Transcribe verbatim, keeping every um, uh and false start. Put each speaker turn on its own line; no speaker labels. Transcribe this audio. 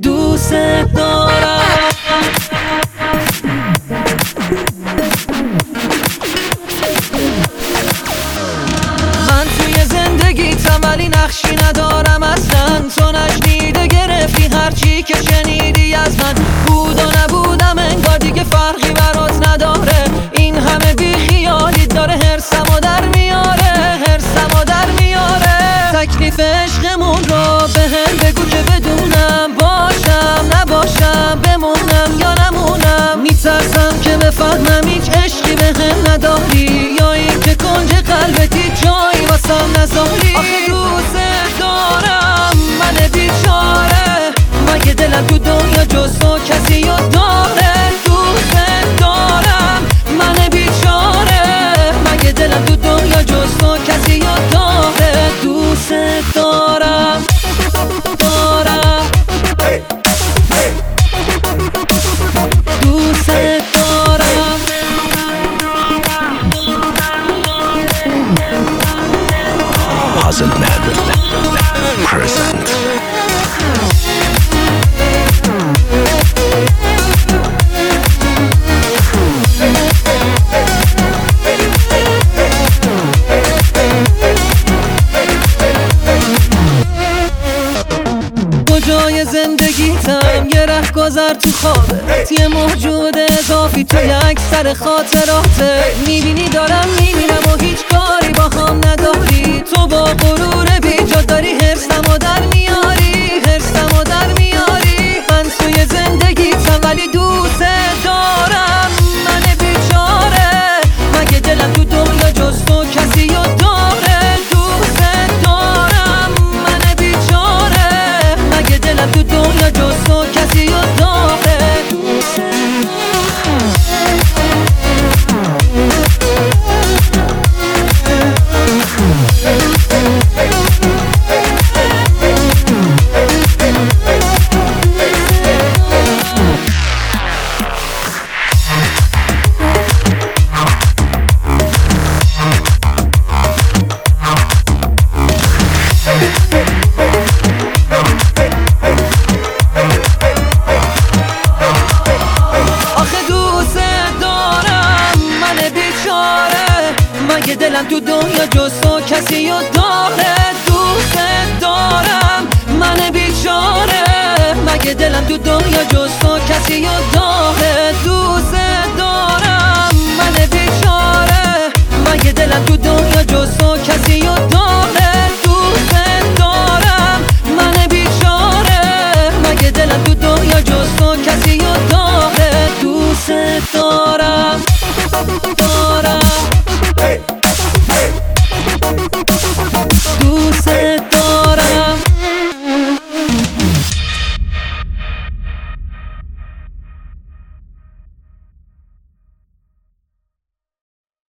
دوست دارم. من توی زندگیتم ولی نقشی ندارم اصلا. تو نشنیده گرفتی هرچی که شنیدی از من. بود و نبودم انگار دیگه فرقی برات نداره. این همه بی خیالی داره هرسمو در میاره، هرسمو در میاره. تکلیف عشقمون رو به هم بگو که بدونم، باشم نباشم، بمونم یا نمونم. میترسم که بفهمم هیچ عشقی به هم نداری، یا این که کنج قلبتی جایی واسم نذاری. آخه دوست دارم من بیچاره، مگه دلم تو دنیا جز تو کسی یا داره؟ دوست دارم من بیچاره، مگه دلم تو دنیا جز تو کسی یا داره؟ دوست دارم دارم دوست دارم.
Puzzle Man present.
کجای زندگیتم یه رهگذر تو خوابت، یه موجود اضافی توی اکثر خاطراته. میبینی دارم میبینم و هیچ کاری با هم نداری. تو با غرور بیجا داری هرسمو در میاری، هرسمو در میاری. من توی زندگیتم ولی دوست دارم من بیچاره، مگه دلم تو دنیا جز تو کسی یا داره؟ دوست دارم من بیچاره، مگه دلم تو دنیا جز تو کسی یا داره؟ دوست مگه دلم تو دنیا جز تو کسی رو داره؟ دوست دارم من بیچاره، مگه دلم تو دنیا جز تو کسی رو داره؟